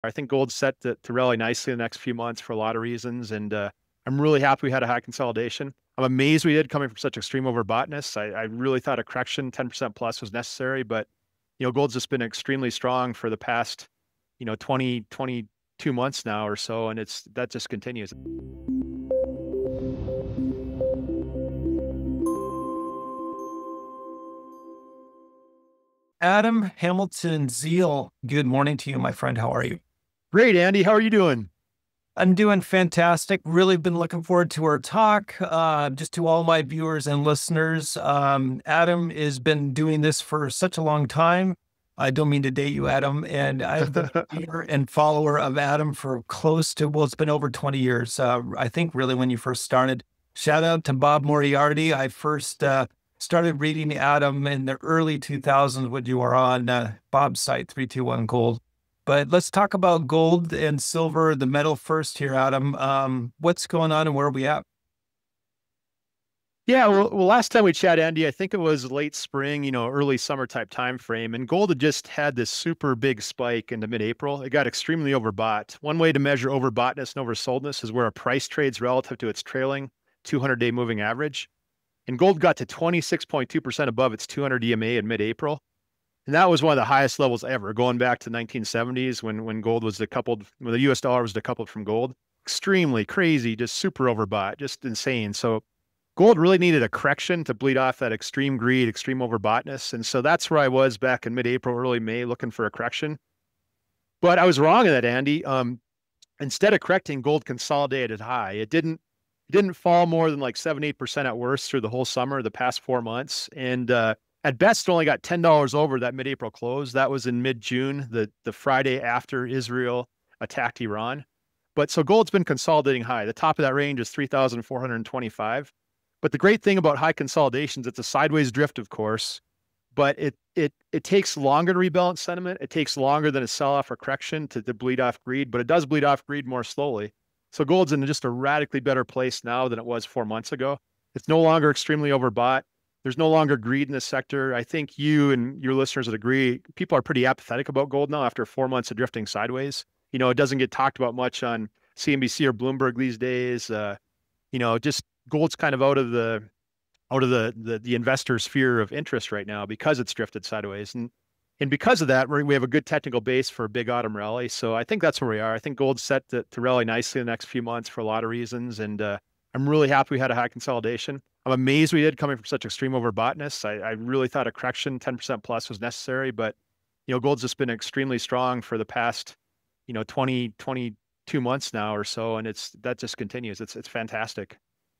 I think gold's set to rally nicely in the next few months for a lot of reasons, and I'm really happy we had a high consolidation. I'm amazed we did coming from such extreme overboughtness. I really thought a correction 10% plus was necessary, but gold's just been extremely strong for the past 20, 22 months now or so, and that just continues. Adam Hamilton Zeal, good morning to you, my friend. How are you? Great, Andy. How are you doing? I'm doing fantastic. Really been looking forward to our talk. Just to all my viewers and listeners, Adam has been doing this for such a long time. I don't mean to date you, Adam, and I've been a viewer and follower of Adam for close to, well, it's been over 20 years. I think really when you first started. Shout out to Bob Moriarty. I first started reading Adam in the early 2000s when you were on Bob's site, 321 Gold. But let's talk about gold and silver, the metal first here, Adam. What's going on and where are we at? Yeah, well, last time we chatted, Andy, I think it was late spring, early summer type time frame, and gold had just had this super big spike into mid-April. It got extremely overbought. One way to measure overboughtness and oversoldness is where a price trades relative to its trailing 200-day moving average. And gold got to 26.2% above its 200 EMA in mid-April. And that was one of the highest levels ever, going back to the 1970s when gold was decoupled, when the US dollar was decoupled from gold. Extremely crazy, just super overbought, just insane. So gold really needed a correction to bleed off that extreme greed, extreme overboughtness. And so that's where I was back in mid-April, early May, looking for a correction. But I was wrong in that, Andy. Instead of correcting, gold consolidated high. It didn't fall more than like 7-8% at worst through the whole summer, the past 4 months. And at best, it only got $10 over that mid-April close. That was in mid-June, the Friday after Israel attacked Iran. But so gold's been consolidating high. The top of that range is 3,425. But the great thing about high consolidations, it's a sideways drift, of course, but it takes longer to rebalance sentiment. It takes longer than a sell-off or correction to bleed off greed, but it does bleed off greed more slowly. So gold's in just a radically better place now than it was 4 months ago. It's no longer extremely overbought. There's no longer greed in this sector. I think you and your listeners would agree. People are pretty apathetic about gold now after 4 months of drifting sideways. It doesn't get talked about much on CNBC or Bloomberg these days. Just gold's kind of out of the investor sphere of interest right now because it's drifted sideways. And because of that, we have a good technical base for a big autumn rally. So I think that's where we are. I think gold's set to rally nicely in the next few months for a lot of reasons. And I'm really happy we had a high consolidation. I'm amazed we did coming from such extreme overboughtness. I really thought a correction 10% plus was necessary, but gold's just been extremely strong for the past 20, 22 months now or so, and that just continues. It's fantastic.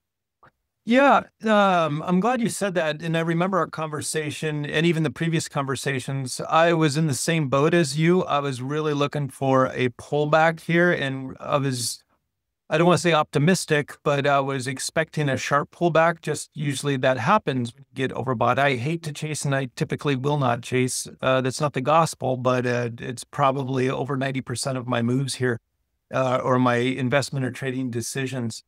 Yeah, I'm glad you said that. And I remember our conversation and even the previous conversations. I was in the same boat as you. I was really looking for a pullback here, and I don't want to say optimistic, but I was expecting a sharp pullback. Just usually that happens when you get overbought. I hate to chase, and I typically will not chase. That's not the gospel, but it's probably over 90% of my moves here, or my investment or trading decisions.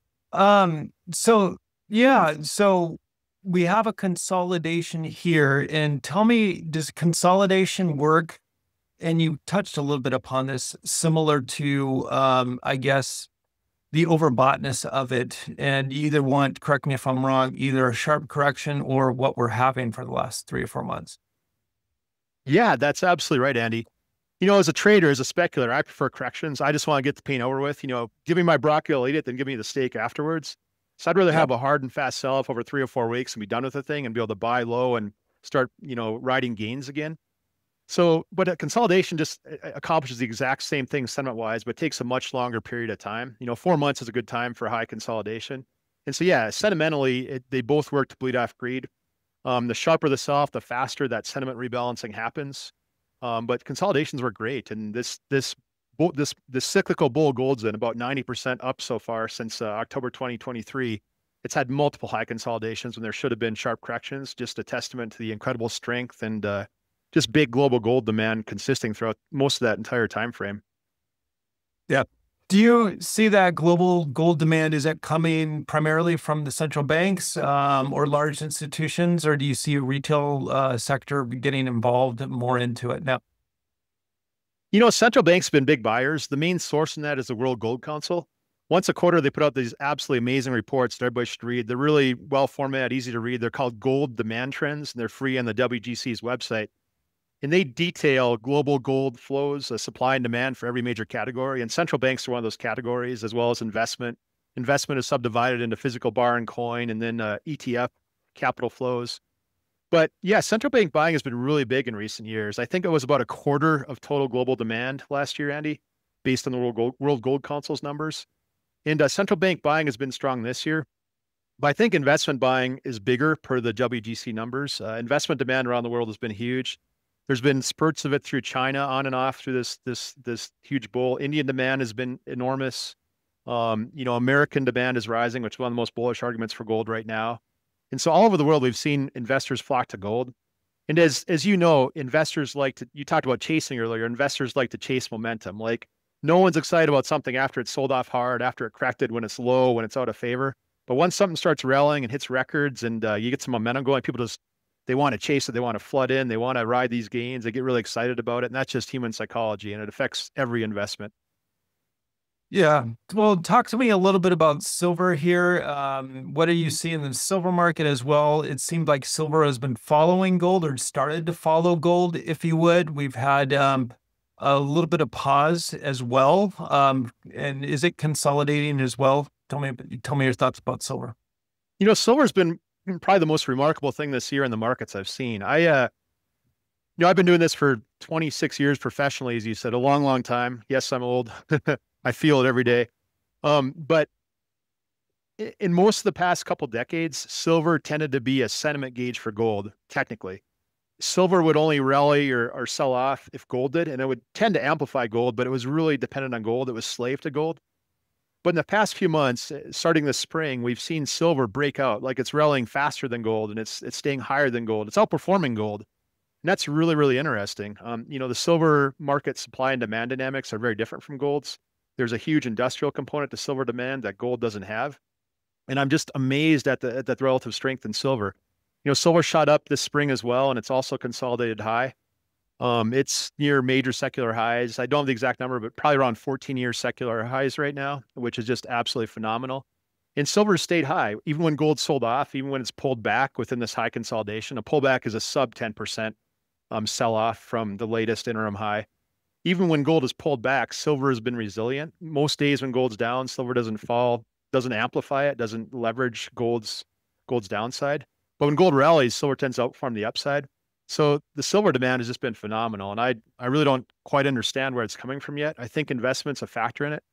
So we have a consolidation here, and tell me, does consolidation work? And you touched a little bit upon this, similar to, I guess, the overboughtness of it. And you either want, correct me if I'm wrong, either a sharp correction or what we're having for the last 3 or 4 months. Yeah, that's absolutely right, Andy. As a trader, as a speculator, I prefer corrections. I just want to get the pain over with. Give me my broccoli, I'll eat it, then give me the steak afterwards. So I'd rather have a hard and fast sell-off over 3 or 4 weeks and be done with the thing and be able to buy low and start, riding gains again. So, but a consolidation just accomplishes the exact same thing sentiment-wise, but takes a much longer period of time. 4 months is a good time for a high consolidation. And so, yeah, sentimentally, they both work to bleed off greed. The sharper the sell-off, the faster that sentiment rebalancing happens. But consolidations were great. And this cyclical bull gold's in about 90% up so far since October 2023. It's had multiple high consolidations when there should have been sharp corrections, just a testament to the incredible strength and just big global gold demand consisting throughout most of that entire time frame. Yeah. Do you see that global gold demand, is that coming primarily from the central banks or large institutions, or do you see a retail sector getting involved more into it now? Central banks have been big buyers. The main source in that is the World Gold Council. Once a quarter, they put out these absolutely amazing reports that everybody should read. They're really well formatted, easy to read. They're called Gold Demand Trends, and they're free on the WGC's website. And they detail global gold flows, supply and demand for every major category. And central banks are one of those categories, as well as investment. Investment is subdivided into physical bar and coin, and then ETF capital flows. But yeah, central bank buying has been really big in recent years. I think it was about a quarter of total global demand last year, Andy, based on the World Gold Council's numbers. And central bank buying has been strong this year. But I think investment buying is bigger per the WGC numbers. Investment demand around the world has been huge. There's been spurts of it through China on and off through this huge bull. Indian demand has been enormous. American demand is rising, which is one of the most bullish arguments for gold right now. And so all over the world, we've seen investors flock to gold. And as you know, investors like to, you talked about chasing earlier, investors like to chase momentum. Like no one's excited about something after it's sold off hard, after it corrected, when it's low, when it's out of favor. But once something starts rallying and hits records and you get some momentum going, people just, they want to chase it. They want to flood in. They want to ride these gains. They get really excited about it. And that's just human psychology, and it affects every investment. Yeah. Well, talk to me a little bit about silver here. What are you seeing in the silver market as well? It seemed like silver has been following gold, or started to follow gold, if you would. We've had a little bit of pause as well. And is it consolidating as well? Tell me your thoughts about silver. Silver's been probably the most remarkable thing this year in the markets I've seen. I've been doing this for 26 years professionally, as you said, a long, long time. Yes, I'm old. I feel it every day. But in most of the past couple decades, silver tended to be a sentiment gauge for gold, technically. Silver would only rally or sell off if gold did, and it would tend to amplify gold, but it was really dependent on gold. It was slave to gold. But in the past few months, starting this spring, we've seen silver break out, like it's rallying faster than gold, and it's staying higher than gold. It's outperforming gold. And that's really, really interesting. The silver market supply and demand dynamics are very different from gold's. There's a huge industrial component to silver demand that gold doesn't have. And I'm just amazed at the relative strength in silver. Silver shot up this spring as well, and it's also consolidated high. It's near major secular highs. I don't have the exact number, but probably around 14-year secular highs right now, which is just absolutely phenomenal. And silver stayed high, even when gold sold off, even when it's pulled back within this high consolidation. A pullback is a sub 10% sell-off from the latest interim high. Even when gold is pulled back, silver has been resilient. Most days when gold's down, silver doesn't fall, doesn't amplify it, doesn't leverage gold's downside. But when gold rallies, silver tends to outperform the upside. So the silver demand has just been phenomenal. And I really don't quite understand where it's coming from yet. I think investment's a factor in it.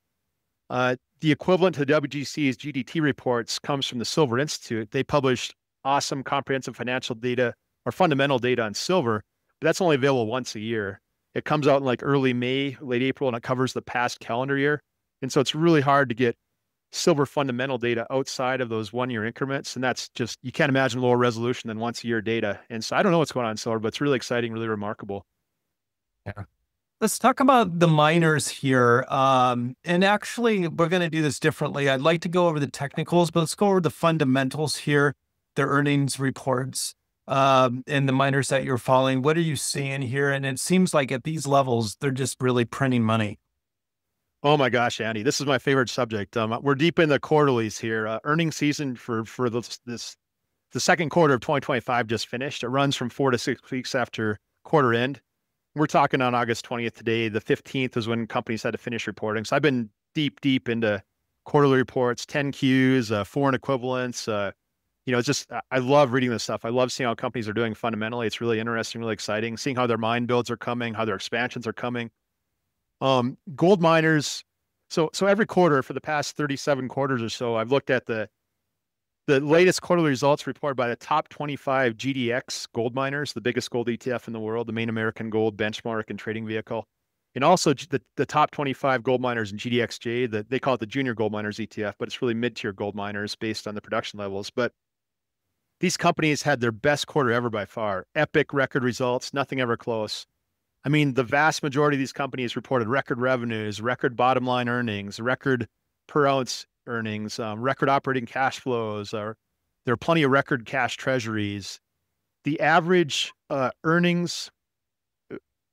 The equivalent to the WGC's GDT reports comes from the Silver Institute. They published awesome comprehensive financial data or fundamental data on silver, but that's only available once a year. It comes out in like early May, late April, and it covers the past calendar year. And so it's really hard to get silver fundamental data outside of those 1-year increments. And that's just, you can't imagine lower resolution than once a year data. And so I don't know what's going on in silver, but it's really exciting, really remarkable. Yeah. Let's talk about the miners here. And actually, we're going to do this differently. I'd like to go over the technicals, but let's go over the fundamentals here, the earnings reports, and the miners that you're following. What are you seeing here? And it seems like at these levels, they're just really printing money. Oh my gosh, Andy, this is my favorite subject. We're deep in the quarterlies here. Earnings season for the second quarter of 2025 just finished. It runs from 4 to 6 weeks after quarter end. We're talking on August 20th today. The 15th is when companies had to finish reporting. So I've been deep into quarterly reports, 10Qs, foreign equivalents. It's just, I love reading this stuff. I love seeing how companies are doing fundamentally. It's really interesting, really exciting, seeing how their mine builds are coming, how their expansions are coming. Gold miners. So every quarter for the past 37 quarters or so, I've looked at the latest quarterly results reported by the top 25 GDX gold miners, the biggest gold ETF in the world, the main American gold benchmark and trading vehicle. And also the top 25 gold miners in GDXJ, they call it the junior gold miners ETF, but it's really mid-tier gold miners based on the production levels. But these companies had their best quarter ever by far. Epic record results, nothing ever close. I mean, the vast majority of these companies reported record revenues, record bottom line earnings, record per ounce earnings, record operating cash flows, or there are plenty of record cash treasuries. The average earnings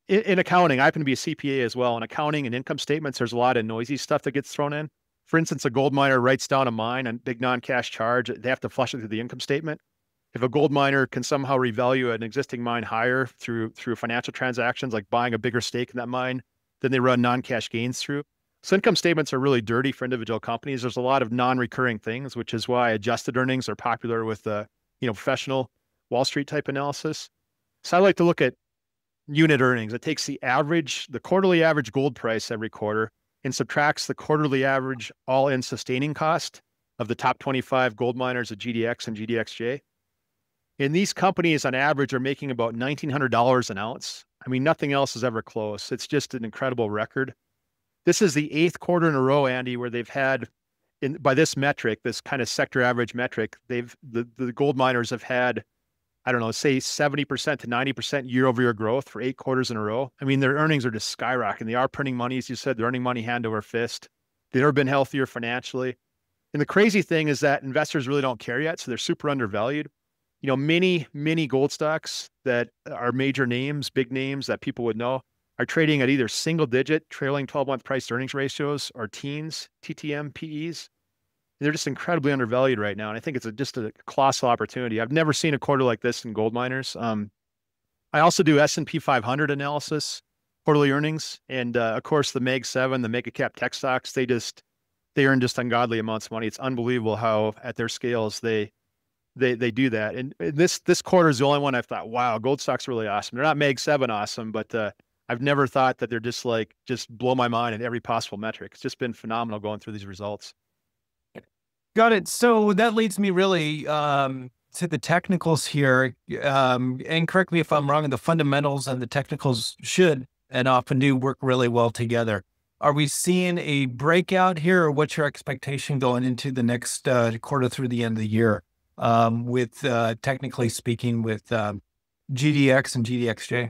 In accounting, I happen to be a CPA as well. In accounting and income statements, there's a lot of noisy stuff that gets thrown in. For instance, a gold miner writes down a mine and big non-cash charge. They have to flush it through the income statement. If a gold miner can somehow revalue an existing mine higher through financial transactions, like buying a bigger stake in that mine, then they run non-cash gains through. So income statements are really dirty for individual companies. There's a lot of non-recurring things, which is why adjusted earnings are popular with professional Wall Street type analysis. So I like to look at unit earnings. It takes the quarterly average gold price every quarter and subtracts the quarterly average all-in sustaining cost of the top 25 gold miners at GDX and GDXJ. And these companies on average are making about $1,900 an ounce. I mean, nothing else is ever close. It's just an incredible record. This is the 8th quarter in a row, Andy, where they've had, by this metric, this kind of sector average metric, the gold miners have had, I don't know, say 70% to 90% year-over-year growth for 8 quarters in a row. I mean, their earnings are just skyrocketing. They are printing money, as you said. They're earning money hand over fist. They've never been healthier financially. And the crazy thing is that investors really don't care yet, so they're super undervalued. You know, many gold stocks that are major names, big names that people would know, are trading at either single-digit trailing 12-month price earnings ratios or teens, TTM, PEs. They're just incredibly undervalued right now. And I think it's just a colossal opportunity. I've never seen a quarter like this in gold miners. I also do S&P 500 analysis, quarterly earnings. And of course, the Mag 7, the mega cap tech stocks, they earn just ungodly amounts of money. It's unbelievable how at their scales they do that. And this quarter is the only one I've thought, wow, gold stocks are really awesome. They're not Mag 7 awesome, but I've never thought that they're just blow my mind in every possible metric. It's just been phenomenal going through these results. Got it. So that leads me really to the technicals here. And correct me if I'm wrong, the fundamentals and the technicals should and often do work really well together. Are we seeing a breakout here, or what's your expectation going into the next quarter through the end of the year with technically speaking with GDX and GDXJ?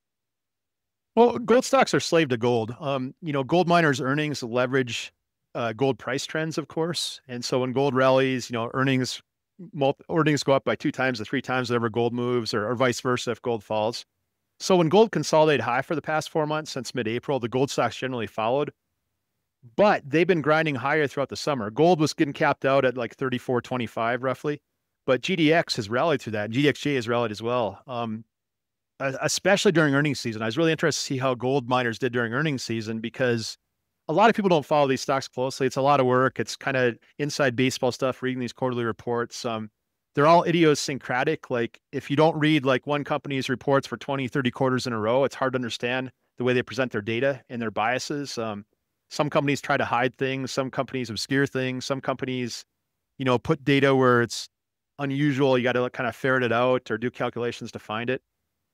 Well, gold stocks are slave to gold. Gold miners' earnings leverage gold price trends, of course. And so when gold rallies, earnings go up by 2 times to 3 times whenever gold moves, or vice versa if gold falls. So when gold consolidated high for the past 4 months since mid-April, the gold stocks generally followed. But they've been grinding higher throughout the summer. Gold was getting capped out at like 34.25 roughly, but GDX has rallied through that. GDXJ has rallied as well, especially during earnings season. I was really interested to see how gold miners did during earnings season, because a lot of people don't follow these stocks closely. It's a lot of work. It's kind of inside baseball stuff, reading these quarterly reports. They're all idiosyncratic. Like if you don't read like one company's reports for 20, 30 quarters in a row, it's hard to understand the way they present their data and their biases. Some companies try to hide things. Some companies obscure things. Some companies, put data where it's unusual. You got to kind of ferret it out or do calculations to find it.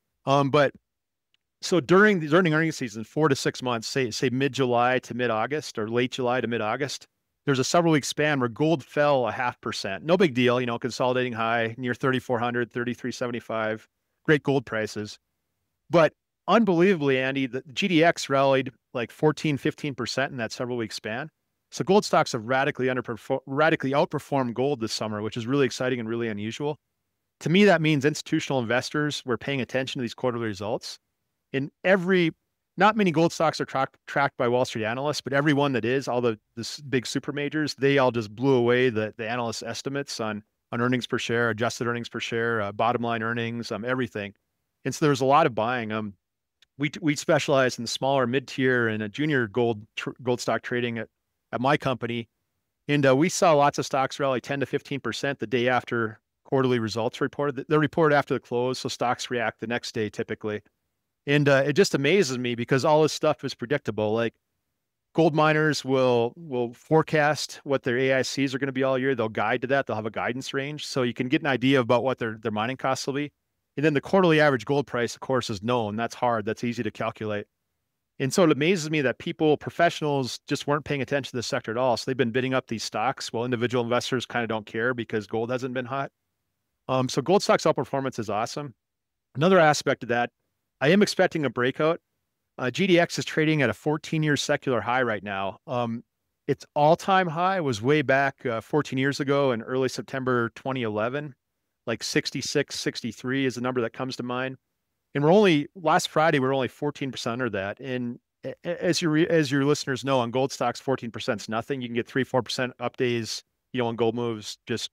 So during earnings season, 4 to 6 months, say mid-July to mid-August or late July to mid-August, there's a several week span where gold fell 0.5%. No big deal, consolidating high near 3,400, 3,375, great gold prices. But unbelievably, Andy, the GDX rallied like 14, 15% in that several week span. So gold stocks have radically outperformed gold this summer, which is really exciting and really unusual. To me, that means institutional investors were paying attention to these quarterly results. Not many gold stocks are tracked by Wall Street analysts, but every one that is, all the big super majors, they all just blew away the analysts' estimates on earnings per share, adjusted earnings per share, bottom line earnings, everything. And so there's a lot of buying. We specialize in smaller mid-tier and a junior gold stock trading at my company. And we saw lots of stocks rally 10 to 15% the day after quarterly results reported. They're reported after the close, so stocks react the next day typically. And it just amazes me because all this stuff is predictable. Like gold miners will forecast what their AICs are going to be all year. They'll guide to that. They'll have a guidance range. So you can get an idea about what their mining costs will be. And then the quarterly average gold price, of course, is known. That's hard. That's easy to calculate. And so it amazes me that professionals just weren't paying attention to this sector at all. So they've been bidding up these stocks while individual investors kind of don't care because gold hasn't been hot. So gold stocks outperformance is awesome. Another aspect of that, I am expecting a breakout. GDX is trading at a 14-year secular high right now. Its all-time high was way back 14 years ago in early September 2011, like 66, 63 is the number that comes to mind. And we're only last Friday, we are only 14% under that. And as your listeners know, on gold stocks, 14% is nothing. You can get 3-4% up days, on gold moves. Just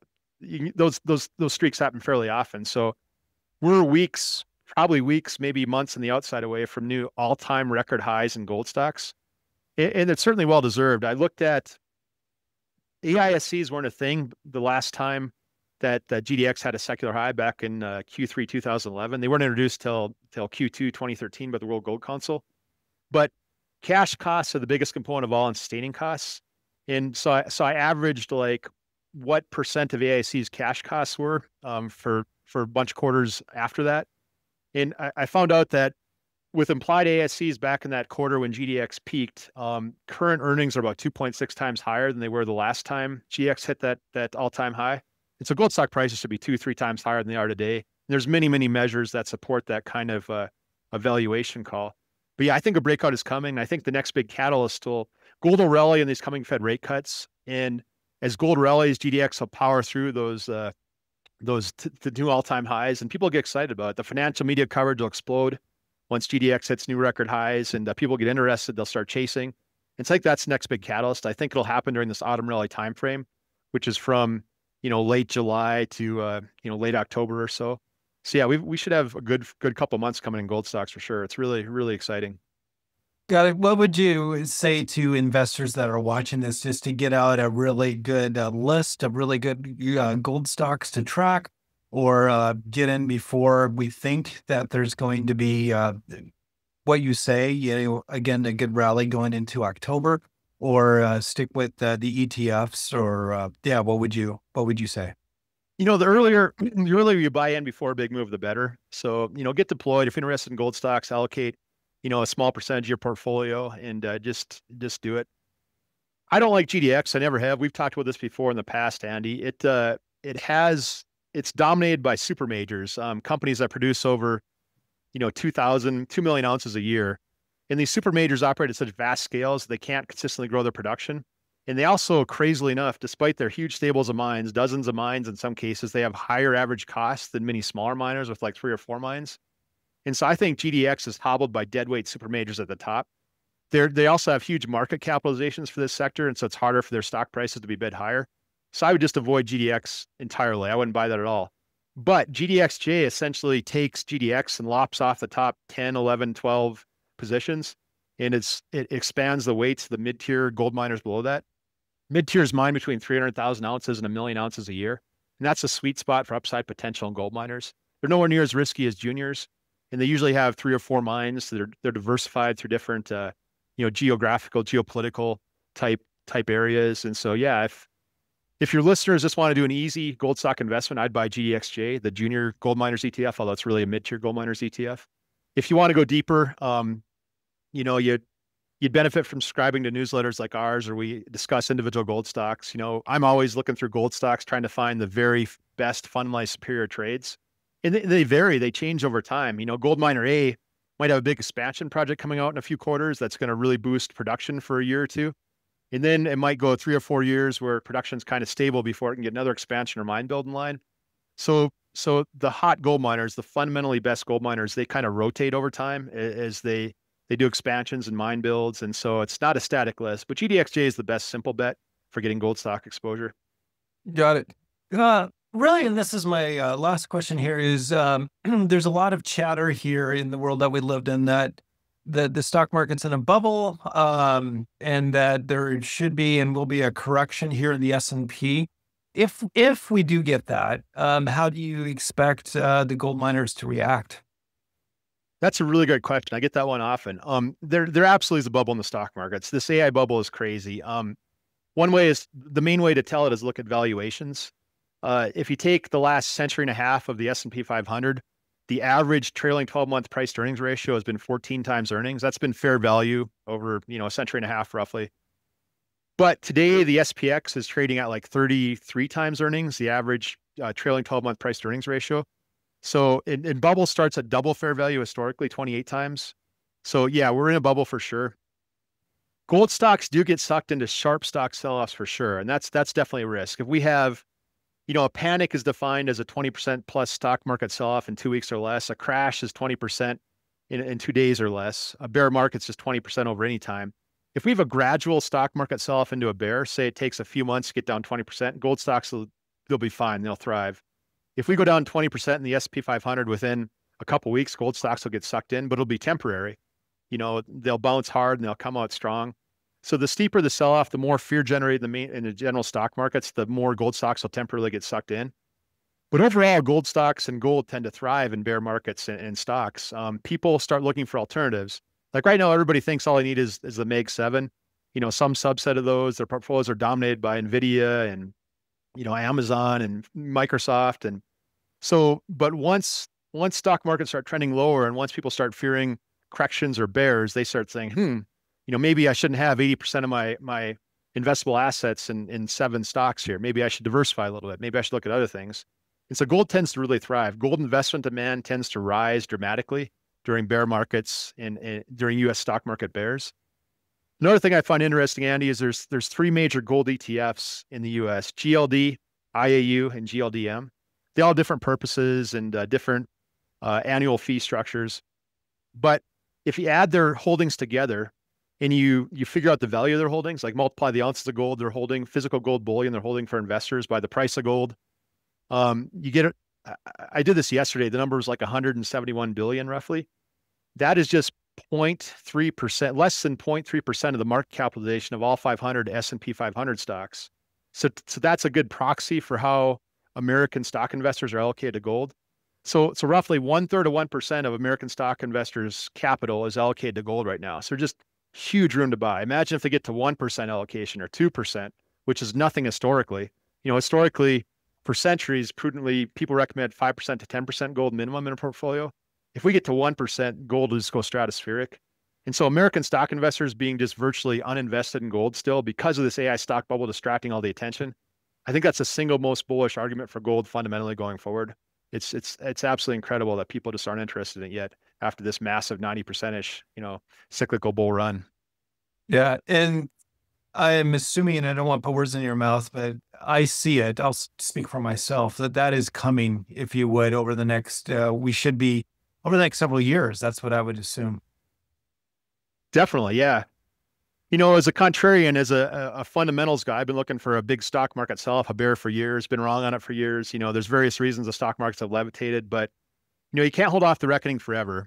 those streaks happen fairly often. So we're weeks, probably weeks, maybe months on the outside away from new all-time record highs in gold stocks. And it's certainly well deserved. I looked at AISCs weren't a thing the last time that GDX had a secular high back in Q3 2011. They weren't introduced till Q2 2013 by the World Gold Council. But cash costs are the biggest component of all in sustaining costs. And so I averaged like what percent of AISC's cash costs were for a bunch of quarters after that. And I found out that with implied AISCs back in that quarter when GDX peaked, current earnings are about 2.6 times higher than they were the last time GDX hit that all-time high. And so gold stock prices should be 2-3 times higher than they are today. And there's many, many measures that support that kind of a valuation call. But yeah, I think a breakout is coming. I think the next big catalyst gold will rally in these coming Fed rate cuts. And as gold rallies, GDX will power through those new all-time highs, and people get excited about it. The financial media coverage will explode once GDX hits new record highs, and people get interested. They'll start chasing. It's like that's the next big catalyst. I think it'll happen during this autumn rally timeframe, which is from late July to late October or so. So yeah, we should have a good couple months coming in gold stocks for sure. It's really, really exciting. Got it. What would you say to investors that are watching this just to get out a really good list of really good gold stocks to track, or get in before we think that there's going to be what you say, again, a good rally going into October, or stick with the ETFs, or what would you say? The earlier you buy in before a big move, the better. So, get deployed. If you're interested in gold stocks, allocate, a small percentage of your portfolio and just do it. I don't like GDX. I never have. We've talked about this before in the past, Andy. It's dominated by super majors, companies that produce over, 2 million ounces a year. And these super majors operate at such vast scales, they can't consistently grow their production. And they also, crazily enough, despite their huge stables of mines, dozens of mines in some cases, they have higher average costs than many smaller miners with like 3 or 4 mines. And so I think GDX is hobbled by deadweight super majors at the top. They also have huge market capitalizations for this sector, and so it's harder for their stock prices to be bid higher. So I would just avoid GDX entirely. I wouldn't buy that at all. But GDXJ essentially takes GDX and lops off the top 10, 11, 12 positions, and it expands the weights of the mid-tier gold miners below that. Mid-tiers mine between 300,000 ounces and 1 million ounces a year. And that's a sweet spot for upside potential in gold miners. They're nowhere near as risky as juniors. And they usually have 3 or 4 mines. They're diversified through different, geographical, geopolitical type areas. And so, yeah, if your listeners just want to do an easy gold stock investment, I'd buy GDXJ, the junior gold miners ETF, although it's really a mid-tier gold miners ETF. If you want to go deeper, you'd benefit from subscribing to newsletters like ours, or we discuss individual gold stocks. I'm always looking through gold stocks, trying to find the very best fundamentally superior trades. And they vary, they change over time. Gold miner A might have a big expansion project coming out in a few quarters that's going to really boost production for a year or two. And then it might go 3 or 4 years where production's kind of stable before it can get another expansion or mine build in line. So the hot gold miners, the fundamentally best gold miners, they kind of rotate over time as they do expansions and mine builds. And so it's not a static list, but GDXJ is the best simple bet for getting gold stock exposure. Got it. Really, and this is my last question here is, there's a lot of chatter here in the world that we lived in that the stock market's in a bubble, and that there should be and will be a correction here in the S&P. If we do get that, how do you expect the gold miners to react? That's a really good question. I get that one often. There absolutely is a bubble in the stock markets. This AI bubble is crazy. The main way to tell it is look at valuations. If you take the last century and a half of the S&P 500, the average trailing 12-month price to earnings ratio has been 14 times earnings. That's been fair value over, a century and a half roughly. But today the SPX is trading at like 33 times earnings, the average trailing 12-month price to earnings ratio. So in bubble starts at double fair value historically, 28 times. So yeah, we're in a bubble for sure. Gold stocks do get sucked into sharp stock sell-offs for sure. And that's definitely a risk. If we have A panic is defined as a 20% plus stock market sell-off in 2 weeks or less. A crash is 20% in 2 days or less. A bear market's just 20% over any time. If we have a gradual stock market sell-off into a bear, say it takes a few months to get down 20%, gold stocks, they'll be fine. They'll thrive. If we go down 20% in the S&P 500 within a couple weeks, gold stocks will get sucked in, but it'll be temporary. They'll bounce hard and they'll come out strong. So the steeper the sell-off, the more fear generated in the general stock markets, the more gold stocks will temporarily get sucked in. But overall, gold stocks and gold tend to thrive in bear markets and stocks. People start looking for alternatives. Like right now, everybody thinks all they need is the Mag 7. Some subset of those, their portfolios are dominated by NVIDIA and, Amazon and Microsoft. And so, but once stock markets start trending lower and once people start fearing corrections or bears, they start saying, maybe I shouldn't have 80% of my investable assets in 7 stocks here. Maybe I should diversify a little bit. Maybe I should look at other things. And so gold tends to really thrive. Gold investment demand tends to rise dramatically during bear markets and during U.S. stock market bears. Another thing I find interesting, Andy, is there's 3 major gold ETFs in the U.S., GLD, IAU, and GLDM. They all have different purposes and different annual fee structures. But if you add their holdings together and you figure out the value of their holdings, like multiply the ounces of gold they're holding, physical gold bullion they're holding for investors by the price of gold, you get it. I did this yesterday. The number was like 171 billion roughly. That is just 0.3%, less than 0.3% of the market capitalization of all 500 S&P 500 stocks. So that's a good proxy for how American stock investors are allocated to gold. So roughly 1/3 of 1% of American stock investors' capital is allocated to gold right now. So just huge room to buy. Imagine if they get to 1% allocation or 2%, which is nothing historically. Historically, for centuries, prudently, people recommend 5% to 10% gold minimum in a portfolio. If we get to 1%, gold will just go stratospheric. And so American stock investors being just virtually uninvested in gold still because of this AI stock bubble distracting all the attention, I think that's the single most bullish argument for gold fundamentally going forward. It's absolutely incredible that people just aren't interested in it yet after this massive 90%-ish, cyclical bull run. Yeah. And I am assuming, and I don't want to put words in your mouth, but I see it. I'll speak for myself that is coming, if you would, over the next, we should be over the next several years. That's what I would assume. Definitely. Yeah. As a contrarian, as a fundamentals guy, I've been looking for a big stock market sell-off, a bear for years, been wrong on it for years. There's various reasons the stock markets have levitated, but, you can't hold off the reckoning forever.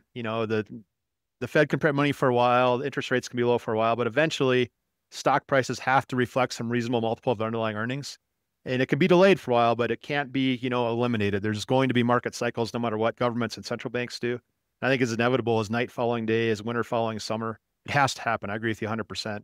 The Fed can print money for a while, interest rates can be low for a while, but eventually stock prices have to reflect some reasonable multiple of the underlying earnings. And it can be delayed for a while, but it can't be, eliminated. There's going to be market cycles no matter what governments and central banks do. And I think it's inevitable as night following day, as winter following summer. It has to happen. I agree with you 100%.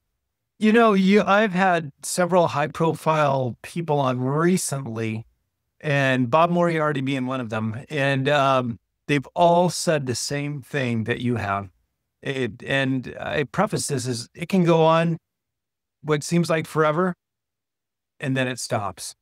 I've had several high profile people on recently, and Bob Moriarty being one of them. And they've all said the same thing that you have. And I preface this as it can go on what seems like forever, and then it stops.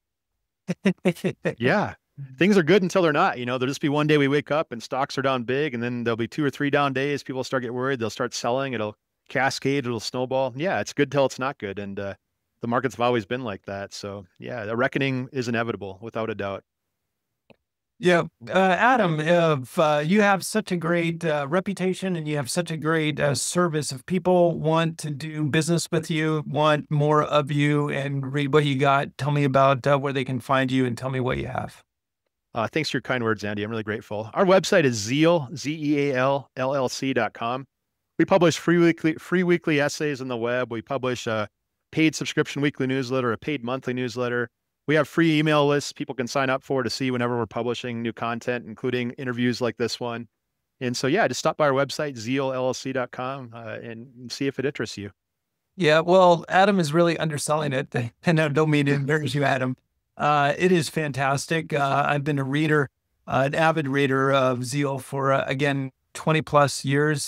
Yeah. Things are good until they're not. There'll just be one day we wake up and stocks are down big, and then there'll be 2 or 3 down days. People start getting worried. They'll start selling. It'll cascade. It'll snowball. Yeah, it's good till it's not good. And the markets have always been like that. So yeah, the reckoning is inevitable without a doubt. Yeah. Adam, if you have such a great reputation and you have such a great service, if people want to do business with you, want more of you and read what you got, tell me about where they can find you and tell me what you have. Thanks for your kind words, Andy. I'm really grateful. Our website is Zeal, ZEAL, LLC.com. We publish free weekly essays on the web. We publish a paid subscription weekly newsletter, a paid monthly newsletter. We have free email lists people can sign up for to see whenever we're publishing new content, including interviews like this one. And so, yeah, just stop by our website, zealllc.com, and see if it interests you. Yeah, well, Adam is really underselling it. And I don't mean to embarrass you, Adam. It is fantastic. I've been a reader, an avid reader of Zeal for, again, 20 plus years.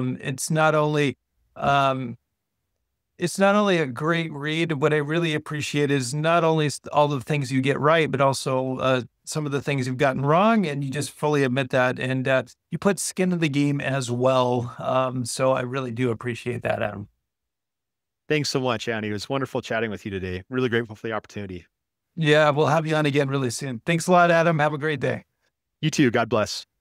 It's not only a great read. What I really appreciate is not only all the things you get right, but also some of the things you've gotten wrong, and you just fully admit that. And you put skin in the game as well. So I really do appreciate that, Adam. Thanks so much, Andy. It was wonderful chatting with you today. Really grateful for the opportunity. Yeah, we'll have you on again really soon. Thanks a lot, Adam. Have a great day. You too. God bless.